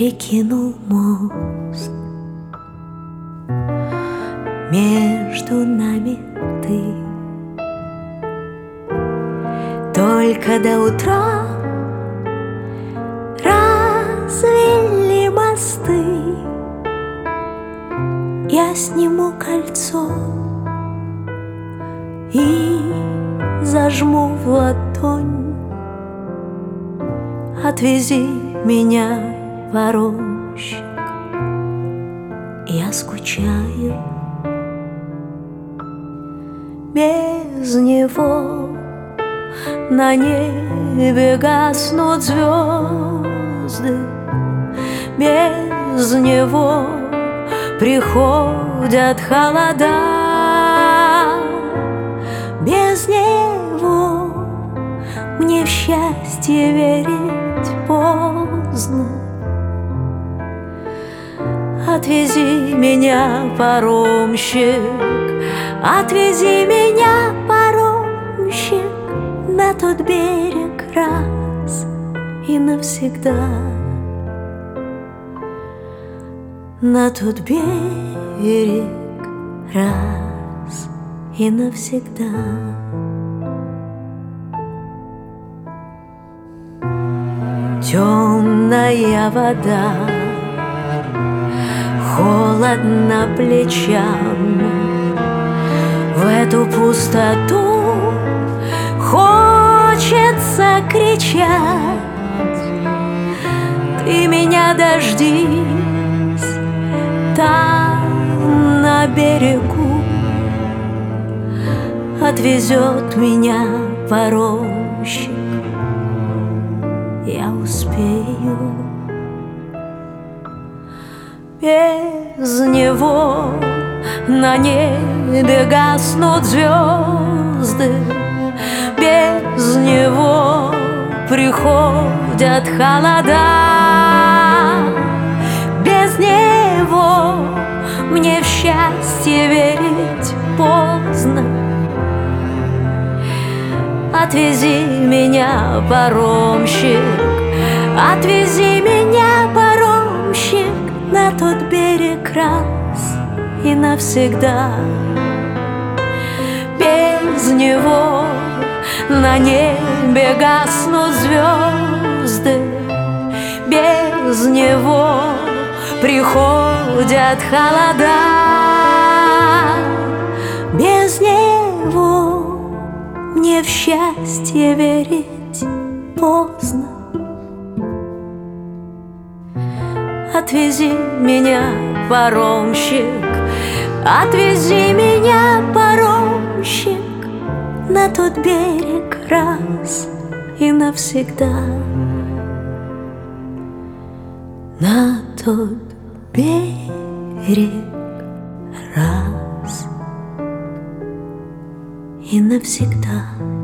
перекинул мост. Между нами ты. Только до утра развели мосты. Я сниму кольцо и зажму в ладонь. Отвези меня, воронщик, я скучаю. Без него на небе гаснут звезды. Без него приходят холода. Без него мне в счастье верить поздно. Отвези меня, паромщик, отвези меня, паромщик, на тот берег раз и навсегда. На тот берег раз и навсегда. Темная вода, холодно плечам. В эту пустоту хочется кричать: ты меня дождись там на берегу. Отвезет меня паромщик, я успею. Без него на небе гаснут звезды. Без него приходят холода. Без него мне в счастье верить поздно. Отвези меня, паромщик, отвези меня, паромщик, на тот берег раз и навсегда. Без него на небе гаснут звезды. Без него приходят холода. Без него мне в счастье верить поздно. Отвези меня, паромщик, отвези меня, паромщик, на тот берег раз и навсегда. На тот берег раз и навсегда.